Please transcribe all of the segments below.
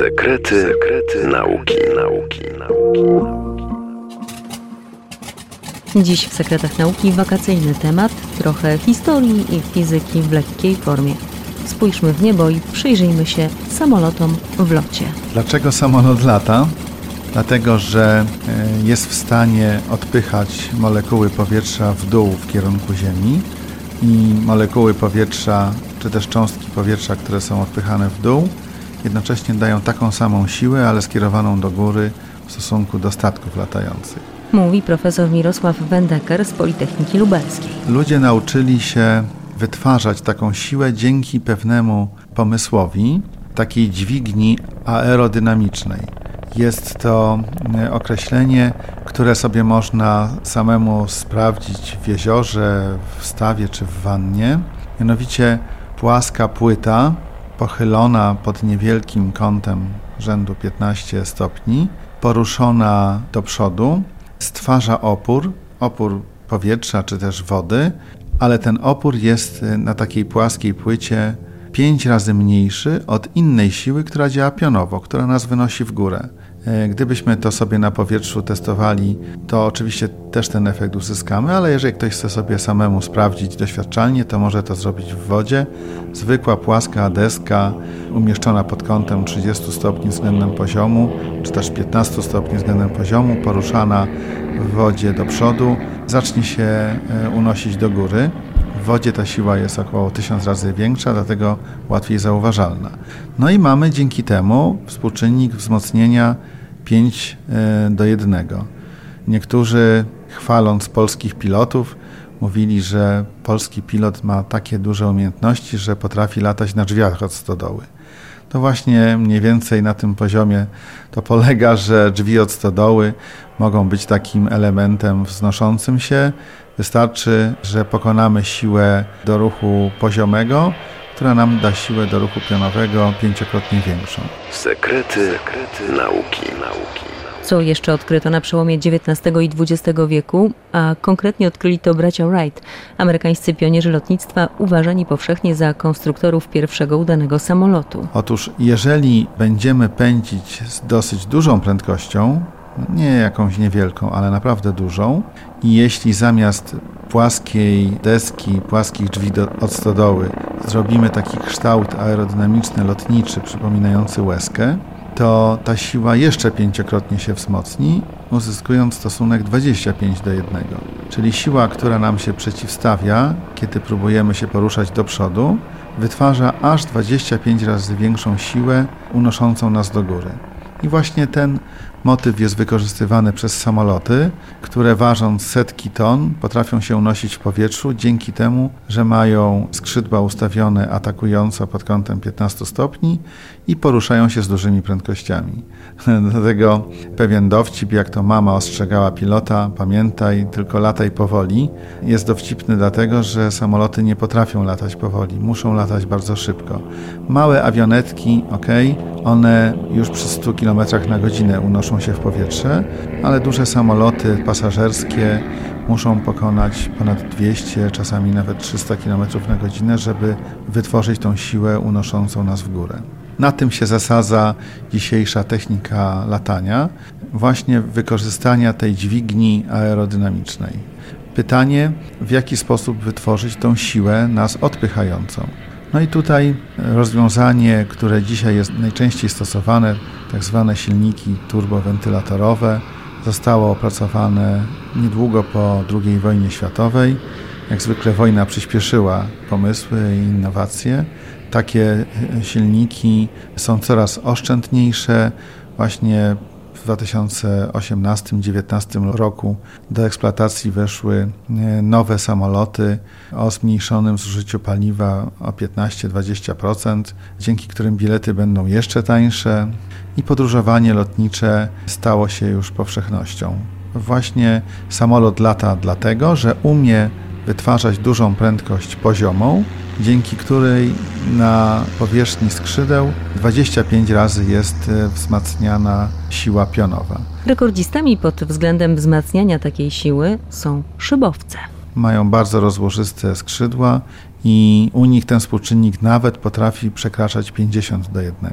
Sekrety nauki. Dziś w Sekretach Nauki wakacyjny temat, trochę historii i fizyki w lekkiej formie. Spójrzmy w niebo i przyjrzyjmy się samolotom w locie. Dlaczego samolot lata? Dlatego, że jest w stanie odpychać molekuły powietrza w dół w kierunku Ziemi i molekuły powietrza, czy też cząstki powietrza, które są odpychane w dół, jednocześnie dają taką samą siłę, ale skierowaną do góry w stosunku do statków latających. Mówi profesor Mirosław Wendeker z Politechniki Lubelskiej. Ludzie nauczyli się wytwarzać taką siłę dzięki pewnemu pomysłowi takiej dźwigni aerodynamicznej. Jest to określenie, które sobie można samemu sprawdzić w jeziorze, w stawie czy w wannie. Mianowicie płaska płyta pochylona pod niewielkim kątem rzędu 15 stopni, poruszona do przodu, stwarza opór powietrza czy też wody, ale ten opór jest na takiej płaskiej płycie 5 razy mniejszy od innej siły, która działa pionowo, która nas wynosi w górę. Gdybyśmy to sobie na powietrzu testowali, to oczywiście też ten efekt uzyskamy, ale jeżeli ktoś chce sobie samemu sprawdzić doświadczalnie, to może to zrobić w wodzie. Zwykła płaska deska umieszczona pod kątem 30 stopni względem poziomu, czy też 15 stopni względem poziomu, poruszana w wodzie do przodu, zacznie się unosić do góry. W wodzie ta siła jest około 1000 razy większa, dlatego łatwiej zauważalna. No i mamy dzięki temu współczynnik wzmocnienia 5:1. Niektórzy, chwaląc polskich pilotów, mówili, że polski pilot ma takie duże umiejętności, że potrafi latać na drzwiach od stodoły. To właśnie mniej więcej na tym poziomie to polega, że drzwi od stodoły mogą być takim elementem wznoszącym się. Wystarczy, że pokonamy siłę do ruchu poziomego, która nam da siłę do ruchu pionowego 5-krotnie większą. Sekrety nauki. Co jeszcze odkryto na przełomie XIX i XX wieku, a konkretnie odkryli to bracia Wright, amerykańscy pionierzy lotnictwa uważani powszechnie za konstruktorów pierwszego udanego samolotu. Otóż jeżeli będziemy pędzić z dosyć dużą prędkością, nie jakąś niewielką, ale naprawdę dużą, i jeśli zamiast płaskiej deski, płaskich drzwi od stodoły zrobimy taki kształt aerodynamiczny, lotniczy, przypominający łezkę, to ta siła jeszcze 5-krotnie się wzmocni, uzyskując stosunek 25:1. Czyli siła, która nam się przeciwstawia, kiedy próbujemy się poruszać do przodu, wytwarza aż 25 razy większą siłę unoszącą nas do góry. I właśnie ten motyw jest wykorzystywany przez samoloty, które ważąc setki ton potrafią się unosić w powietrzu dzięki temu, że mają skrzydła ustawione atakująco pod kątem 15 stopni i poruszają się z dużymi prędkościami. Dlatego pewien dowcip, jak to mama ostrzegała pilota, pamiętaj, tylko lataj powoli, jest dowcipny dlatego, że samoloty nie potrafią latać powoli, muszą latać bardzo szybko. Małe awionetki, one już przy 100 km na godzinę unoszą się w powietrze, ale duże samoloty pasażerskie muszą pokonać ponad 200, czasami nawet 300 km na godzinę, żeby wytworzyć tą siłę unoszącą nas w górę. Na tym się zasadza dzisiejsza technika latania, właśnie wykorzystania tej dźwigni aerodynamicznej. Pytanie, w jaki sposób wytworzyć tą siłę nas odpychającą. No i tutaj rozwiązanie, które dzisiaj jest najczęściej stosowane, tak zwane silniki turbowentylatorowe, zostało opracowane niedługo po II wojnie światowej. Jak zwykle wojna przyspieszyła pomysły i innowacje. Takie silniki są coraz oszczędniejsze. Właśnie w 2018-2019 roku do eksploatacji weszły nowe samoloty o zmniejszonym zużyciu paliwa o 15-20%, dzięki którym bilety będą jeszcze tańsze i podróżowanie lotnicze stało się już powszechnością. Właśnie samolot lata dlatego, że umie wytwarzać dużą prędkość poziomą, dzięki której na powierzchni skrzydeł 25 razy jest wzmacniana siła pionowa. Rekordzistami pod względem wzmacniania takiej siły są szybowce. Mają bardzo rozłożyste skrzydła i u nich ten współczynnik nawet potrafi przekraczać 50:1.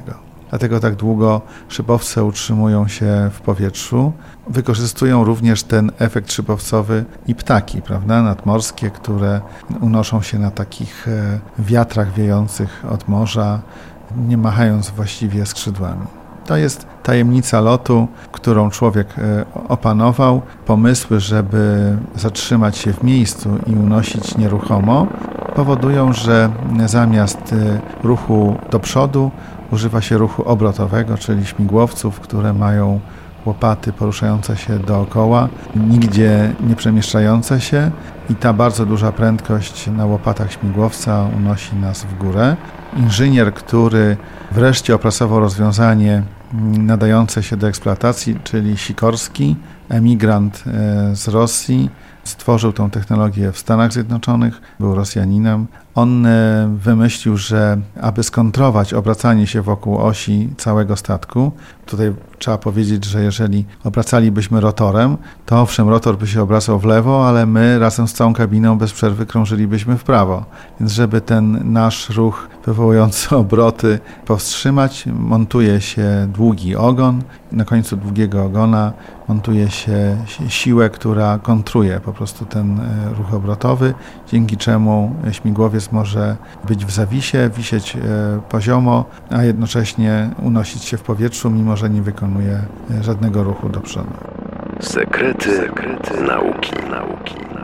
dlatego tak długo szybowce utrzymują się w powietrzu. Wykorzystują również ten efekt szybowcowy i ptaki, prawda, nadmorskie, które unoszą się na takich wiatrach wiejących od morza, nie machając właściwie skrzydłami. To jest tajemnica lotu, którą człowiek opanował. Pomysły, żeby zatrzymać się w miejscu i unosić nieruchomo, powodują, że zamiast ruchu do przodu używa się ruchu obrotowego, czyli śmigłowców, które mają łopaty poruszające się dookoła, nigdzie nie przemieszczające się i ta bardzo duża prędkość na łopatach śmigłowca unosi nas w górę. Inżynier, który wreszcie opracował rozwiązanie nadające się do eksploatacji, czyli Sikorski, emigrant z Rosji, stworzył tą technologię w Stanach Zjednoczonych, był Rosjaninem. On wymyślił, że aby skontrować obracanie się wokół osi całego statku, tutaj trzeba powiedzieć, że jeżeli obracalibyśmy rotorem, to owszem, rotor by się obracał w lewo, ale my razem z całą kabiną bez przerwy krążylibyśmy w prawo. Więc żeby ten nasz ruch wywołujący obroty powstrzymać, montuje się długi ogon. Na końcu długiego ogona montuje się siłę, która kontruje po prostu ten ruch obrotowy, dzięki czemu śmigłowiec może być w zawisie, wisieć poziomo, a jednocześnie unosić się w powietrzu, mimo że nie wykonuje żadnego ruchu do przodu. Sekrety nauki.